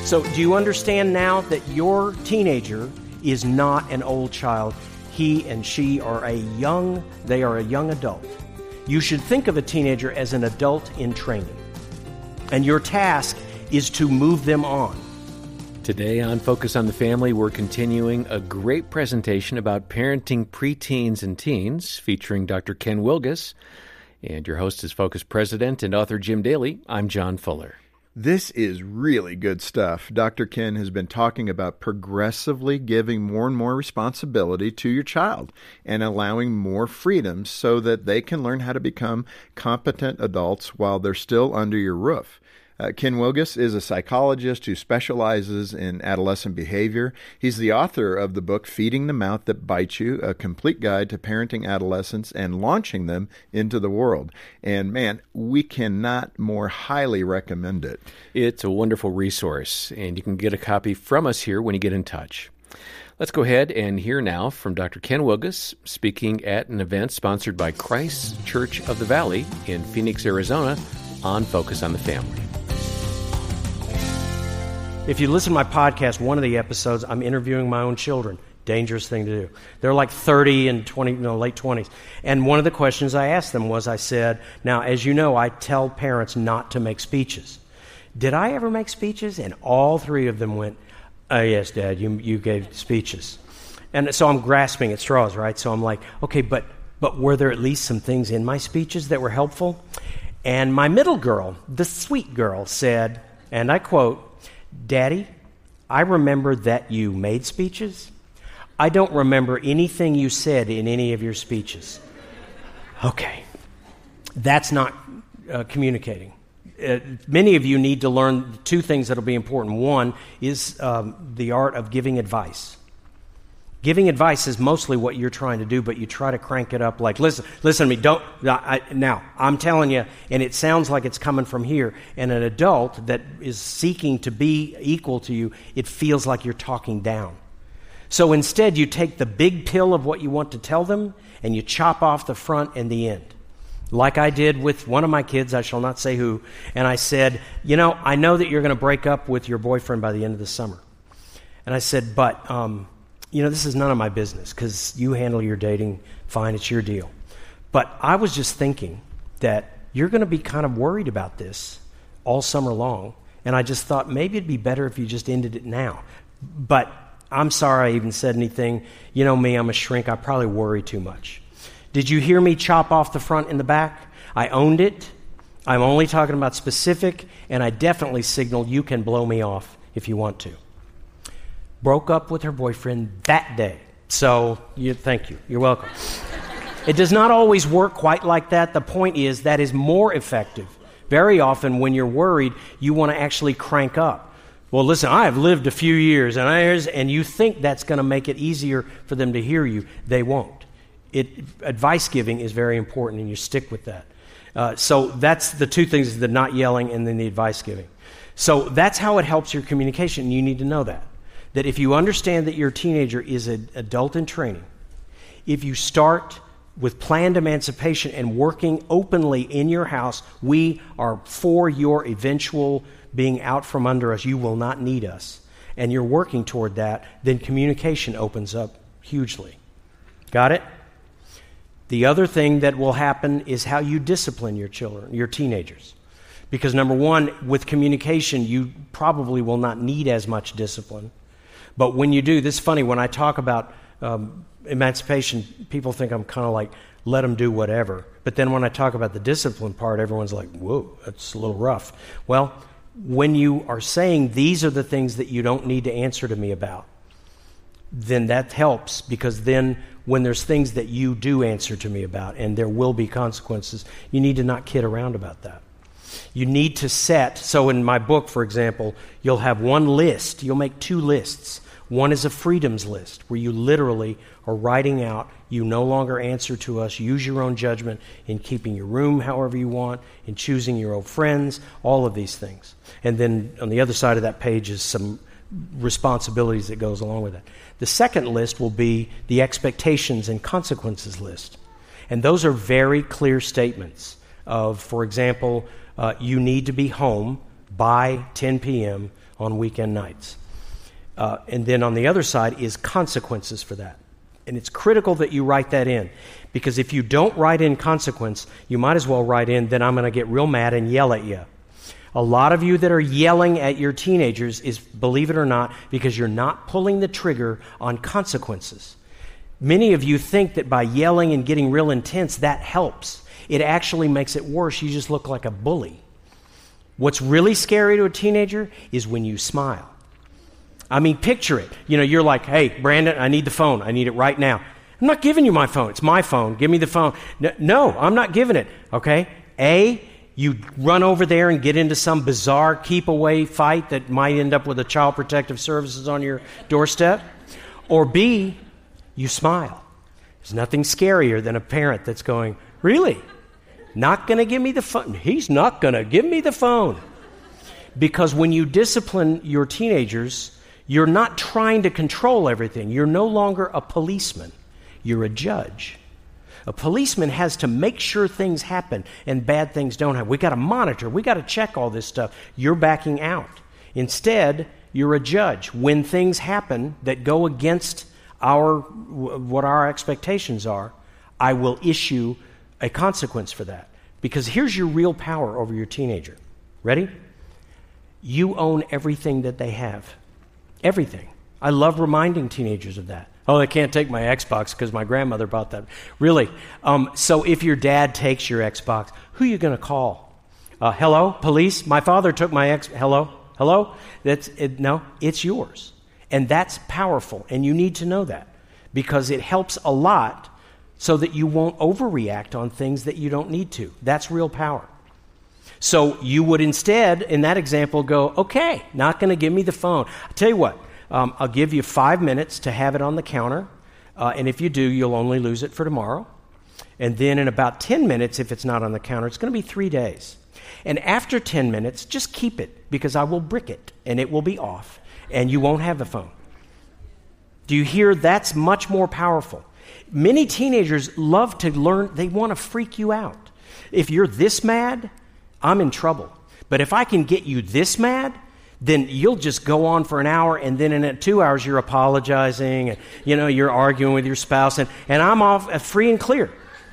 So do you understand now that your teenager is not an old child? He and she are a young adult. You should think of a teenager as an adult in training. And your task is to move them on. Today on Focus on the Family, we're continuing a great presentation about parenting preteens and teens featuring Dr. Ken Wilgus. And your host is Focus President and author Jim Daly. I'm John Fuller. This is really good stuff. Dr. Ken has been talking about progressively giving more and more responsibility to your child and allowing more freedom so that they can learn how to become competent adults while they're still under your roof. Ken Wilgus is a psychologist who specializes in adolescent behavior. He's the author of the book Feeding the Mouth That Bites You, a complete guide to parenting adolescents and launching them into the world. And man, we cannot more highly recommend it. It's a wonderful resource, and you can get a copy from us here when you get in touch. Let's go ahead and hear now from Dr. Ken Wilgus speaking at an event sponsored by Christ Church of the Valley in Phoenix, Arizona on Focus on the Family. If you listen to my podcast, one of the episodes, I'm interviewing my own children. Dangerous thing to do. They're like 30 and 20, late 20s. And one of the questions I asked them was, I said, now, as you know, I tell parents not to make speeches. Did I ever make speeches? And all three of them went, oh, yes, Dad, you gave speeches. And so I'm grasping at straws, right? So I'm like, okay, but were there at least some things in my speeches that were helpful? And my middle girl, the sweet girl, said, and I quote, Daddy, I remember that you made speeches. I don't remember anything you said in any of your speeches. Okay, that's not communicating. Many of you need to learn two things that will be important. One is the art of giving advice. Giving advice is mostly what you're trying to do, but you try to crank it up like, listen to me, now, I'm telling you, and it sounds like it's coming from here, and an adult that is seeking to be equal to you, it feels like you're talking down. So instead, you take the big pill of what you want to tell them, and you chop off the front and the end. Like I did with one of my kids, I shall not say who, and I said, I know that you're going to break up with your boyfriend by the end of the summer. And I said, but this is none of my business because you handle your dating fine, it's your deal. But I was just thinking that you're going to be kind of worried about this all summer long, and I just thought maybe it'd be better if you just ended it now. But I'm sorry I even said anything. You know me, I'm a shrink. I probably worry too much. Did you hear me chop off the front and the back? I owned it. I'm only talking about specific, and I definitely signaled you can blow me off if you want to. Broke up with her boyfriend that day. So, thank you. You're welcome. It does not always work quite like that. The point is that is more effective. Very often when you're worried, you want to actually crank up. Well, listen, I have lived a few years, and you think that's going to make it easier for them to hear you. They won't. Advice giving is very important, and you stick with that. So that's the two things, the not yelling and then the advice giving. So that's how it helps your communication, and you need to know that. That if you understand that your teenager is an adult in training, if you start with planned emancipation and working openly in your house, we are for your eventual being out from under us. You will not need us. And you're working toward that, then communication opens up hugely. Got it? The other thing that will happen is how you discipline your children, your teenagers. Because number one, with communication, you probably will not need as much discipline. But when you do, this is funny, when I talk about emancipation, people think I'm kind of like, let them do whatever. But then when I talk about the discipline part, everyone's like, whoa, that's a little rough. Well, when you are saying these are the things that you don't need to answer to me about, then that helps, because then when there's things that you do answer to me about and there will be consequences, you need to not kid around about that. You need to set, so in my book, for example, you'll have one list, you'll make two lists. One is a freedoms list, where you literally are writing out, you no longer answer to us, use your own judgment in keeping your room however you want, in choosing your old friends, all of these things. And then on the other side of that page is some responsibilities that goes along with that. The second list will be the expectations and consequences list. And those are very clear statements of, for example, you need to be home by 10 p.m. on weekend nights. And then on the other side is consequences for that. And it's critical that you write that in, because if you don't write in consequence, you might as well write in, then I'm going to get real mad and yell at you. A lot of you that are yelling at your teenagers is, believe it or not, because you're not pulling the trigger on consequences. Many of you think that by yelling and getting real intense, that helps. It actually makes it worse. You just look like a bully. What's really scary to a teenager is when you smile. I mean, picture it. You're like, hey, Brandon, I need the phone. I need it right now. I'm not giving you my phone. It's my phone. Give me the phone. No, I'm not giving it. Okay? A, you run over there and get into some bizarre keep-away fight that might end up with a Child Protective Services on your doorstep. Or B, you smile. There's nothing scarier than a parent that's going, really? Not going to give me the phone? He's not going to give me the phone. Because when you discipline your teenagers, you're not trying to control everything. You're no longer a policeman. You're a judge. A policeman has to make sure things happen and bad things don't happen. We got to monitor. We got to check all this stuff. You're backing out. Instead, you're a judge. When things happen that go against what our expectations are, I will issue a consequence for that. Because here's your real power over your teenager. Ready? You own everything that they have. Everything. I love reminding teenagers of that. Oh, they can't take my Xbox because my grandmother bought that. Really? So if your dad takes your Xbox, who are you going to call? Hello? Police? My father took my Hello? Hello? No, it's yours. And that's powerful, and you need to know that because it helps a lot so that you won't overreact on things that you don't need to. That's real power. So you would instead, in that example, go, okay, not going to give me the phone. I'll tell you what, I'll give you 5 minutes to have it on the counter, and if you do, you'll only lose it for tomorrow. And then in about 10 minutes, if it's not on the counter, it's going to be 3 days. And after 10 minutes, just keep it, because I will brick it, and it will be off, and you won't have the phone. Do you hear? That's much more powerful. Many teenagers love to learn. They want to freak you out. If you're this mad, I'm in trouble. But if I can get you this mad, then you'll just go on for an hour, and then in 2 hours you're apologizing, and you're arguing with your spouse, and I'm off free and clear.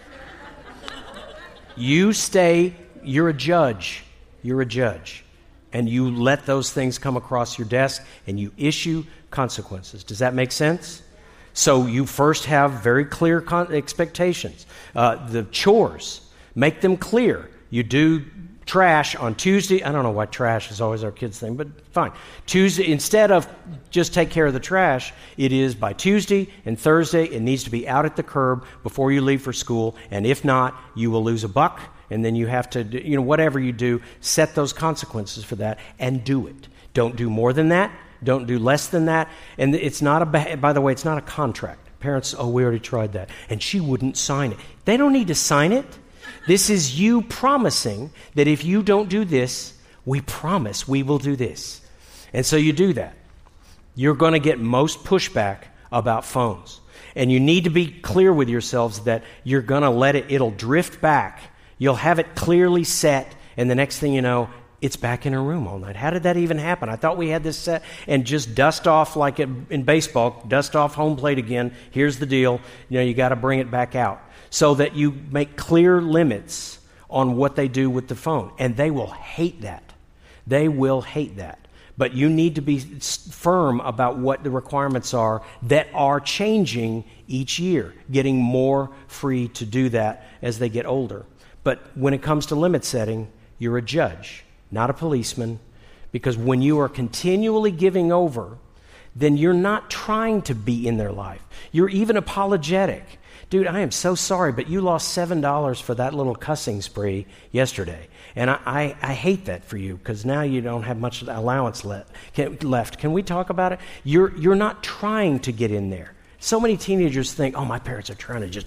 You're a judge. You're a judge. And you let those things come across your desk, and you issue consequences. Does that make sense? So you first have very clear expectations. The chores, make them clear. You do trash on Tuesday. I don't know why trash is always our kids' thing, but fine. Tuesday, instead of just take care of the trash, it is by Tuesday and Thursday, it needs to be out at the curb before you leave for school, and if not, you will lose $1, and then you have to, whatever you do, set those consequences for that and do it. Don't do more than that. Don't do less than that. And it's not by the way, it's not a contract. Parents, we already tried that, and she wouldn't sign it. They don't need to sign it. This is you promising that if you don't do this, we promise we will do this. And so you do that. You're going to get most pushback about phones. And you need to be clear with yourselves that you're going to it'll drift back. You'll have it clearly set, and the next thing you know, it's back in her room all night. How did that even happen? I thought we had this set. And just dust off like in baseball, dust off home plate again. Here's the deal. You got to bring it back out. So that you make clear limits on what they do with the phone. And they will hate that. They will hate that. But you need to be firm about what the requirements are that are changing each year, getting more free to do that as they get older. But when it comes to limit setting, you're a judge, not a policeman, because when you are continually giving over, then you're not trying to be in their life. You're even apologetic. Dude, I am so sorry, but you lost $7 for that little cussing spree yesterday. And I hate that for you because now you don't have much allowance left. Can we talk about it? You're not trying to get in there. So many teenagers think, my parents are trying to just...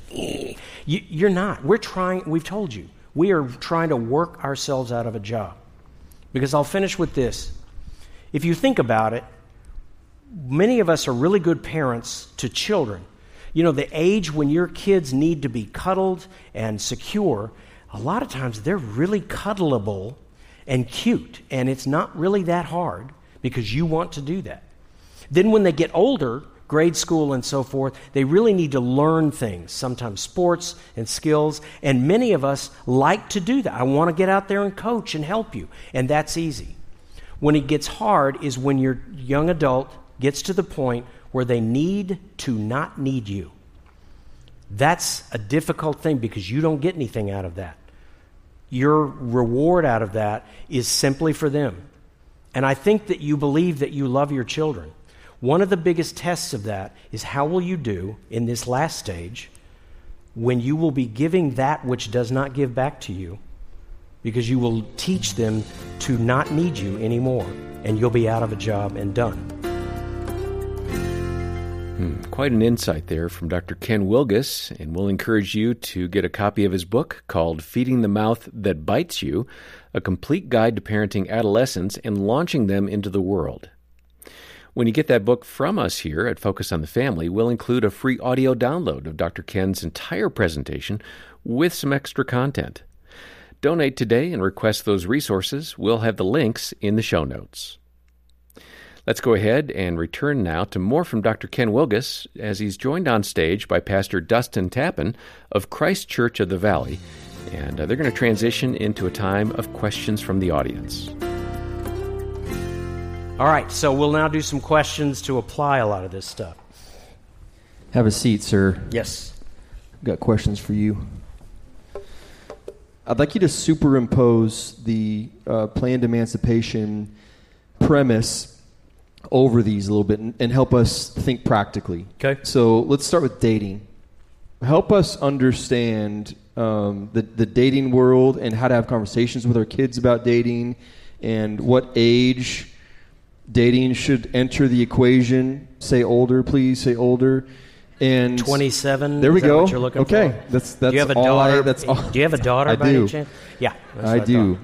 You're not. We've told you. We are trying to work ourselves out of a job. Because I'll finish with this. If you think about it, many of us are really good parents to children. The age when your kids need to be cuddled and secure, a lot of times they're really cuddleable and cute, and it's not really that hard because you want to do that. Then when they get older, grade school and so forth, they really need to learn things, sometimes sports and skills, and many of us like to do that. I want to get out there and coach and help you, and that's easy. When it gets hard is when your young adult gets to the point where they need to not need you. That's a difficult thing because you don't get anything out of that. Your reward out of that is simply for them. And I think that you believe that you love your children. One of the biggest tests of that is how will you do in this last stage when you will be giving that which does not give back to you, because you will teach them to not need you anymore, and you'll be out of a job and done. Quite an insight there from Dr. Ken Wilgus, and we'll encourage you to get a copy of his book called Feeding the Mouth That Bites You, A Complete Guide to Parenting Adolescents and Launching Them into the World. When you get that book from us here at Focus on the Family, we'll include a free audio download of Dr. Ken's entire presentation with some extra content. Donate today and request those resources. We'll have the links in the show notes. Let's go ahead and return now to more from Dr. Ken Wilgus as he's joined on stage by Pastor Dustin Tappan of Christ Church of the Valley, and they're going to transition into a time of questions from the audience. All right, so we'll now do some questions to apply a lot of this stuff. Have a seat, sir. Yes. I've got questions for you. I'd like you to superimpose the planned emancipation premise over these a little bit and help us think practically. Okay. So let's start with dating. Help us understand the dating world and how to have conversations with our kids about dating and what age dating should enter the equation. Say older, please. Say older. And 27. There we go. What you're looking okay. for? That's do you have a all daughter? that's all. Do you have a daughter? I by do. Any chance? Yeah. I do.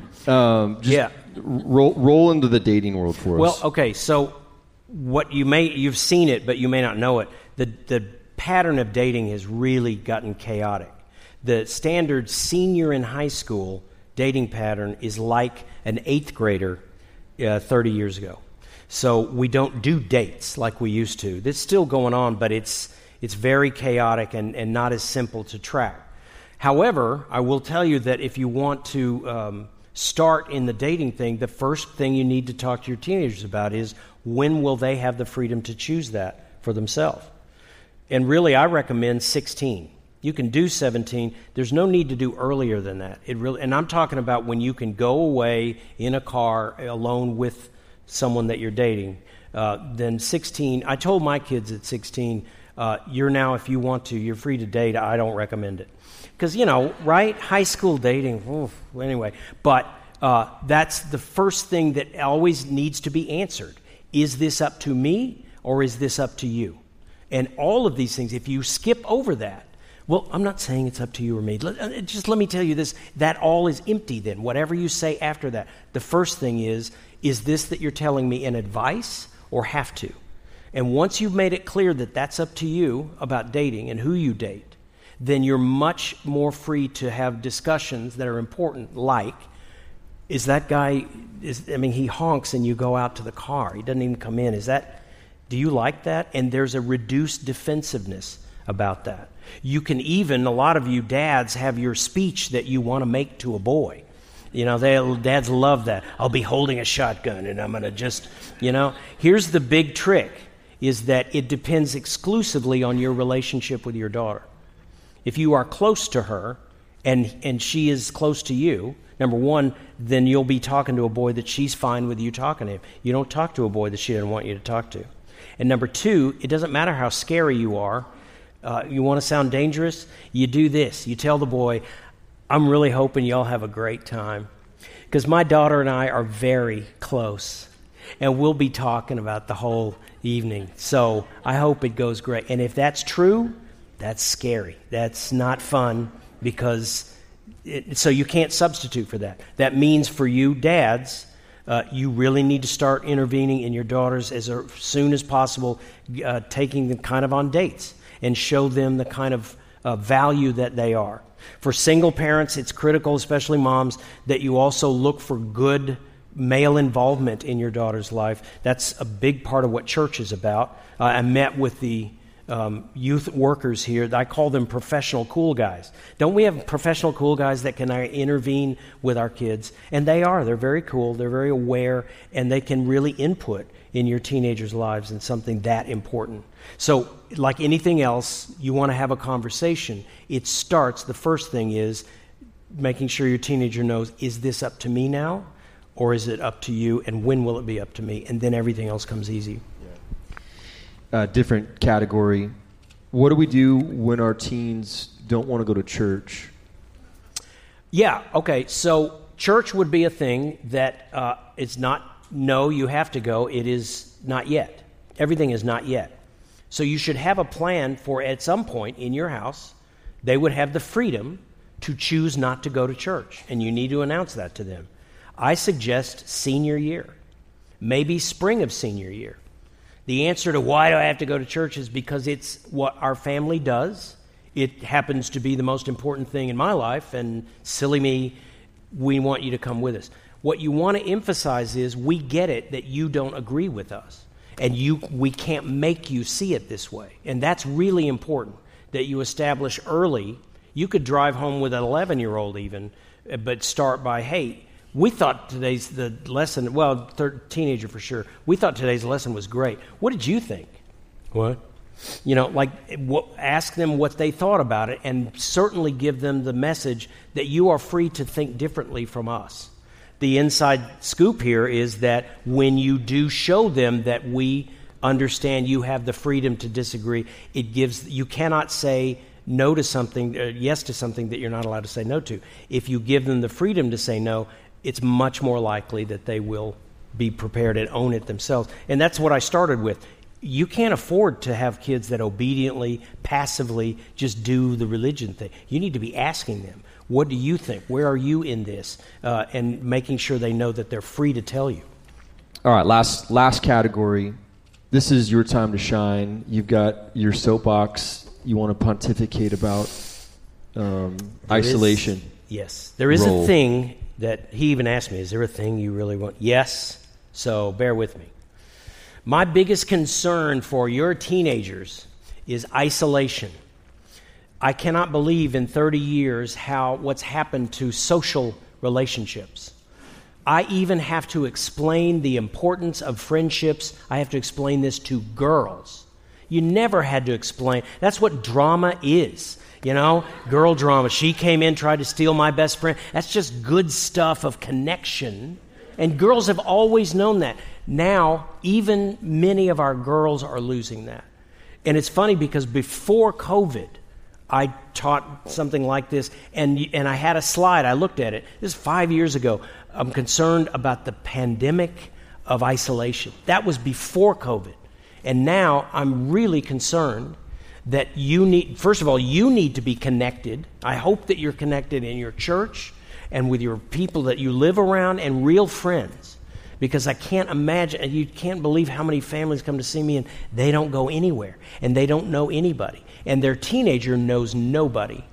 Roll into the dating world for us. Well, okay. So what you've seen it, but you may not know it. The pattern of dating has really gotten chaotic. The standard senior in high school dating pattern is like an 8th grader 30 years ago. So we don't do dates like we used to. It's still going on, but it's very chaotic and not as simple to track. However, I will tell you that if you want to start in the dating thing, the first thing you need to talk to your teenagers about is when will they have the freedom to choose that for themselves. And really, I recommend 16. You can do 17. There's no need to do earlier than that. And I'm talking about when you can go away in a car alone with someone that you're dating. Then 16, I told my kids at 16, you're now, if you want to, you're free to date. I don't recommend it. Because, right? High school dating, anyway. But that's the first thing that always needs to be answered. Is this up to me or is this up to you? And all of these things, if you skip over that, well, I'm not saying it's up to you or me. Just let me tell you this, that all is empty then. Whatever you say after that, the first thing is this that you're telling me an advice or have to? And once you've made it clear that that's up to you about dating and who you date, then you're much more free to have discussions that are important, like, is that guy, he honks and you go out to the car. He doesn't even come in. Do you like that? And there's a reduced defensiveness about that. You can even, a lot of you dads have your speech that you want to make to a boy. Dads love that. I'll be holding a shotgun and I'm going to just, Here's the big trick, is that it depends exclusively on your relationship with your daughter. If you are close to her and she is close to you, number one, then you'll be talking to a boy that she's fine with you talking to him. You don't talk to a boy that she doesn't want you to talk to. And number two, it doesn't matter how scary you are. You want to sound dangerous? You do this. You tell the boy, I'm really hoping y'all have a great time. Because my daughter and I are very close. And we'll be talking about the whole evening. So I hope it goes great. And if that's true, that's scary. That's not fun because so you can't substitute for that. That means for you dads, you really need to start intervening in your daughters as soon as possible, taking them kind of on dates and show them the kind of value that they are. For single parents, it's critical, especially moms, that you also look for good male involvement in your daughter's life. That's a big part of what church is about. I met with the youth workers here. I call them professional cool guys. Don't we have professional cool guys that can intervene with our kids? And they are. They're very cool. They're very aware, and they can really input in your teenagers' lives in something that important. So, like anything else, you want to have a conversation. It starts, the first thing is making sure your teenager knows, is this up to me now, or is it up to you, and when will it be up to me? And then everything else comes easy. Different category. What do we do when our teens don't want to go to church? Yeah, okay, so church would be a thing that it's not, no, you have to go. It is not yet. Everything is not yet. So you should have a plan for at some point in your house, they would have the freedom to choose not to go to church, and you need to announce that to them. I suggest senior year, maybe spring of senior year. The answer to why do I have to go to church is because it's what our family does. It happens to be the most important thing in my life, and silly me, we want you to come with us. What you want to emphasize is we get it that you don't agree with us, and we can't make you see it this way. And that's really important, that you establish early. You could drive home with an 11-year-old even, but start by, hey, we thought the lesson, well, teenager for sure, we thought today's lesson was great. What did you think? What? Ask them what they thought about it, and certainly give them the message that you are free to think differently from us. The inside scoop here is that when you do show them that we understand you have the freedom to disagree, you cannot say no to something, yes to something that you're not allowed to say no to. If you give them the freedom to say no, it's much more likely that they will be prepared and own it themselves. And that's what I started with. You can't afford to have kids that obediently, passively just do the religion thing. You need to be asking them, what do you think? Where are you in this? And making sure they know that they're free to tell you. All right, last category. This is your time to shine. You've got your soapbox. You want to pontificate about isolation. There is a thing that he even asked me, is there a thing you really want? Yes, so bear with me. My biggest concern for your teenagers is isolation. I cannot believe in 30 years what's happened to social relationships. I even have to explain the importance of friendships. I have to explain this to girls. You never had to explain. That's what drama is. Girl drama. She came in, tried to steal my best friend. That's just good stuff of connection. And girls have always known that. Now, even many of our girls are losing that. And it's funny because before COVID, I taught something like this, and I had a slide. I looked at it. This is 5 years ago. I'm concerned about the pandemic of isolation. That was before COVID. And now I'm really concerned that first of all, you need to be connected. I hope that you're connected in your church and with your people that you live around and real friends. Because I can't imagine, you can't believe how many families come to see me and they don't go anywhere and they don't know anybody. And their teenager knows nobody.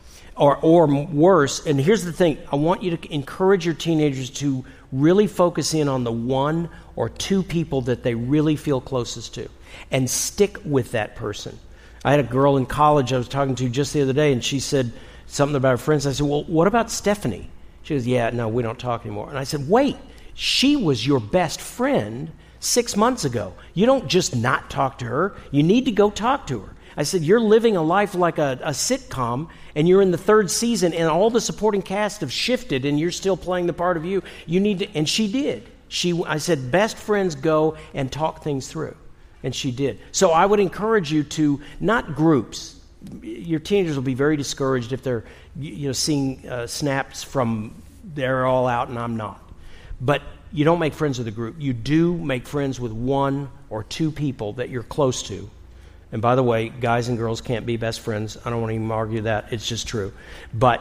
Or worse, and here's the thing, I want you to encourage your teenagers to really focus in on the one or two people that they really feel closest to and stick with that person. I had a girl in college I was talking to just the other day, and she said something about her friends. I said, well, what about Stephanie? She goes, yeah, no, we don't talk anymore. And I said, wait, she was your best friend 6 months ago. You don't just not talk to her. You need to go talk to her. I said, you're living a life like a sitcom, and you're in the third season, and all the supporting cast have shifted, and you're still playing the part of you. You need to, and she did. I said, best friends go and talk things through. And she did. So I would encourage you to, not groups. Your teenagers will be very discouraged if they're seeing snaps from they're all out and I'm not. But you don't make friends with a group. You do make friends with one or two people that you're close to. And by the way, guys and girls can't be best friends. I don't want to even argue that. It's just true. But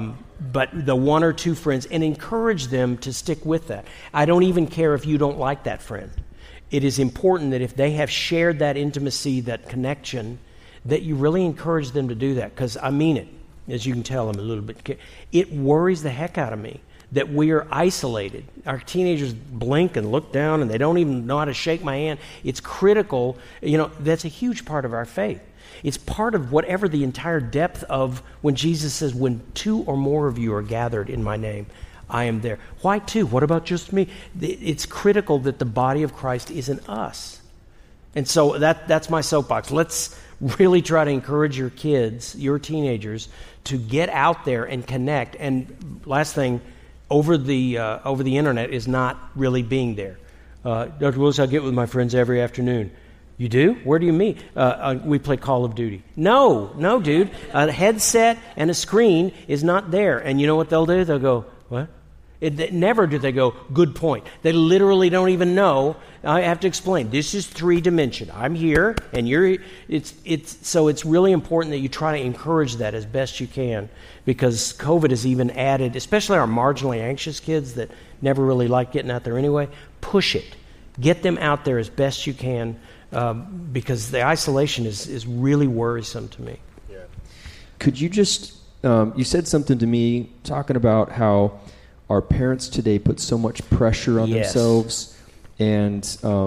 the one or two friends, and encourage them to stick with that. I don't even care if you don't like that friend. It is important that if they have shared that intimacy, that connection, that you really encourage them to do that. Because I mean it. As you can tell, I'm a little bit... It worries the heck out of me that we're isolated. Our teenagers blink and look down and they don't even know how to shake my hand. It's critical. That's a huge part of our faith. It's part of whatever the entire depth of when Jesus says, when 2 or more of you are gathered in my name, I am there. Why 2? What about just me? It's critical that the body of Christ is in us. And so that's my soapbox. Let's really try to encourage your kids, your teenagers, to get out there and connect. And last thing, over the internet is not really being there. Dr. Willis, I get with my friends every afternoon. You do? Where do you meet? We play Call of Duty. No, dude. A headset and a screen is not there. And you know what they'll do? They'll go, what? Never do they go, good point. They literally don't even know. I have to explain. This is 3-dimension. I'm here, and you're. So it's really important that you try to encourage that as best you can, because COVID has even added, especially our marginally anxious kids that never really like getting out there anyway. Push it. Get them out there as best you can, because the isolation is really worrisome to me. Yeah. Could you just? You said something to me talking about how our parents today put so much pressure on themselves, and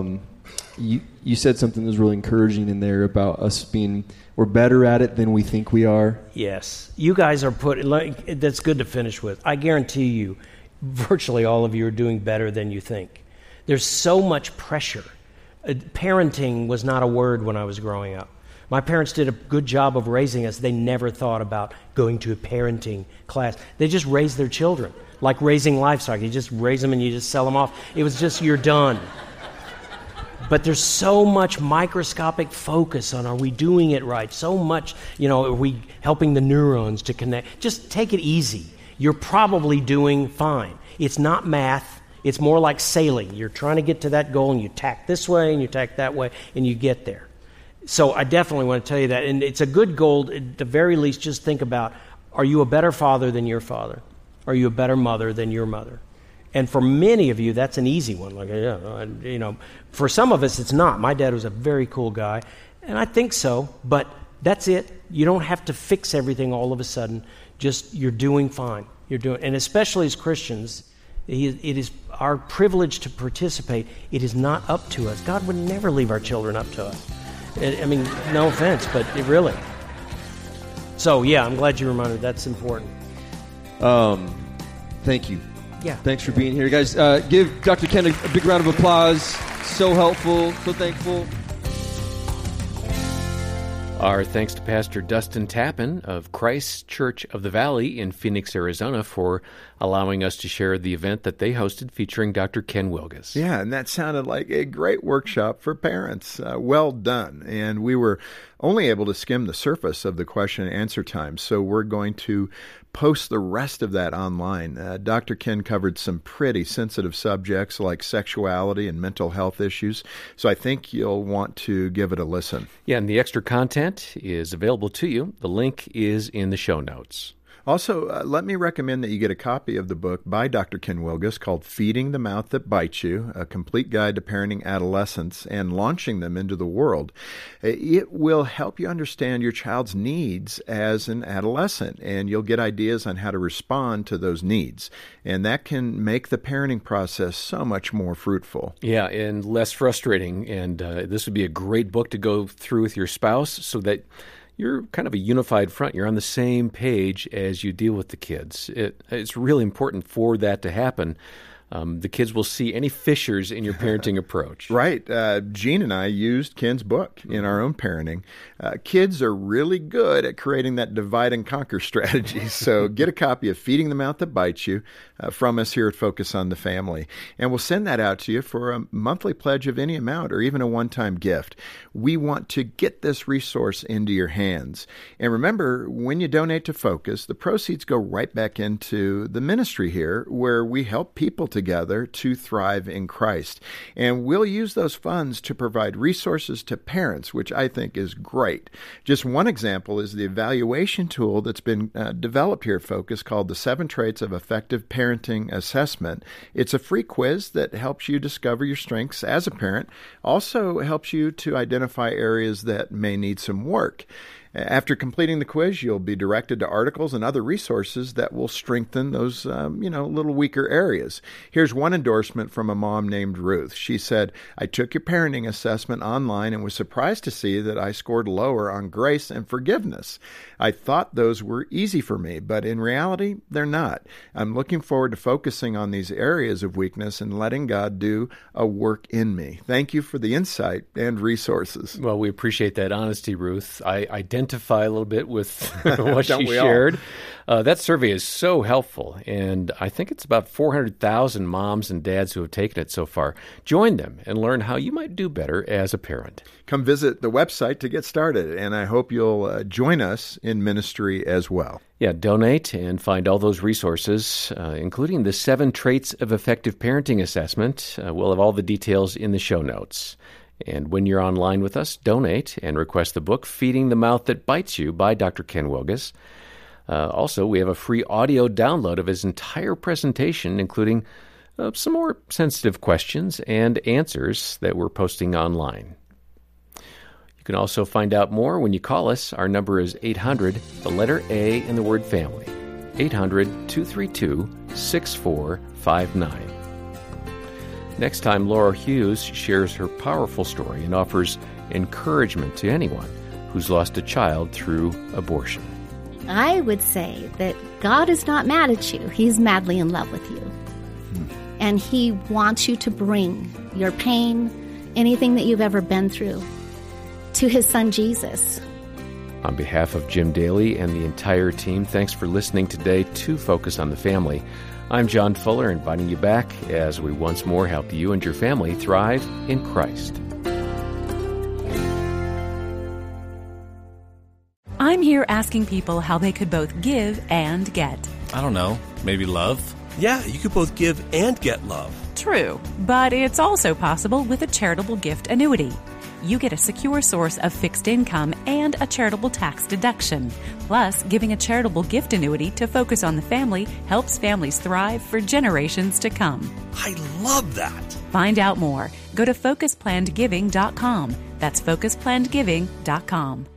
you said something that was really encouraging in there about us we're better at it than we think we are. Yes. You guys are that's good to finish with. I guarantee you, virtually all of you are doing better than you think. There's so much pressure. Parenting was not a word when I was growing up. My parents did a good job of raising us. They never thought about going to a parenting class. They just raised their children, like raising livestock. You just raise them and you just sell them off. It was just, you're done. But there's so much microscopic focus on, are we doing it right? So much, are we helping the neurons to connect? Just take it easy. You're probably doing fine. It's not math. It's more like sailing. You're trying to get to that goal, and you tack this way and you tack that way, and you get there. So I definitely want to tell you that. And it's a good goal. At the very least, just think about, are you a better father than your father? Are you a better mother than your mother? And for many of you, that's an easy one. For some of us, it's not. My dad was a very cool guy, and I think so, but that's it. You don't have to fix everything all of a sudden. Just, you're doing fine. And especially as Christians, it is our privilege to participate. It is not up to us. God would never leave our children up to us. I mean, no offense, but it really. So, yeah, I'm glad you reminded me. That's important. Thank you. Yeah. Thanks for being here. Guys, give Dr. Ken a big round of applause. So helpful, so thankful. Our thanks to Pastor Dustin Tappan of Christ Church of the Valley in Phoenix, Arizona, for allowing us to share the event that they hosted featuring Dr. Ken Wilgus. Yeah, and that sounded like a great workshop for parents. Well done. And we were only able to skim the surface of the question and answer time, so we're going to post the rest of that online. Dr. Ken covered some pretty sensitive subjects like sexuality and mental health issues, so I think you'll want to give it a listen. Yeah, and the extra content is available to you. The link is in the show notes. Also, let me recommend that you get a copy of the book by Dr. Ken Wilgus called Feeding the Mouth That Bites You, a complete guide to parenting adolescents and launching them into the world. It will help you understand your child's needs as an adolescent, and you'll get ideas on how to respond to those needs. And that can make the parenting process so much more fruitful. Yeah, and less frustrating. And this would be a great book to go through with your spouse so that you're kind of a unified front. You're on the same page as you deal with the kids. It's really important for that to happen. The kids will see any fissures in your parenting approach. Right. Gene and I used Ken's book in our own parenting. Kids are really good at creating that divide and conquer strategy. So get a copy of Feeding the Mouth That Bites You from us here at Focus on the Family. And we'll send that out to you for a monthly pledge of any amount or even a one-time gift. We want to get this resource into your hands. And remember, when you donate to Focus, the proceeds go right back into the ministry here where we help people together to thrive in Christ. And we'll use those funds to provide resources to parents, which I think is great. Just one example is the evaluation tool that's been developed here at Focus called the 7 Traits of Effective Parenting Assessment. It's a free quiz that helps you discover your strengths as a parent, also helps you to identify areas that may need some work. After completing the quiz, you'll be directed to articles and other resources that will strengthen those, little weaker areas. Here's one endorsement from a mom named Ruth. She said, "I took your parenting assessment online and was surprised to see that I scored lower on grace and forgiveness. I thought those were easy for me, but in reality, they're not. I'm looking forward to focusing on these areas of weakness and letting God do a work in me. Thank you for the insight and resources." Well, we appreciate that honesty, Ruth. I identify a little bit with what she shared. That survey is so helpful, and I think it's about 400,000 moms and dads who have taken it so far. Join them and learn how you might do better as a parent. Come visit the website to get started, and I hope you'll join us in ministry as well. Yeah, donate and find all those resources, including the 7 Traits of Effective Parenting Assessment. We'll have all the details in the show notes. And when you're online with us, donate and request the book, Feeding the Mouth That Bites You by Dr. Ken Wilgus. Also, we have a free audio download of his entire presentation, including some more sensitive questions and answers that we're posting online. You can also find out more when you call us. Our number is 800, the letter A in the word family, 800-232-6459. Next time, Laura Hughes shares her powerful story and offers encouragement to anyone who's lost a child through abortion. I would say that God is not mad at you. He's madly in love with you. And He wants you to bring your pain, anything that you've ever been through, to His Son Jesus. On behalf of Jim Daly and the entire team, thanks for listening today to Focus on the Family. I'm John Fuller, inviting you back as we once more help you and your family thrive in Christ. I'm here asking people how they could both give and get. I don't know, maybe love? Yeah, you could both give and get love. True, but it's also possible with a charitable gift annuity. You get a secure source of fixed income and a charitable tax deduction. Plus, giving a charitable gift annuity to Focus on the Family helps families thrive for generations to come. I love that. Find out more. Go to FocusPlannedGiving.com. That's FocusPlannedGiving.com.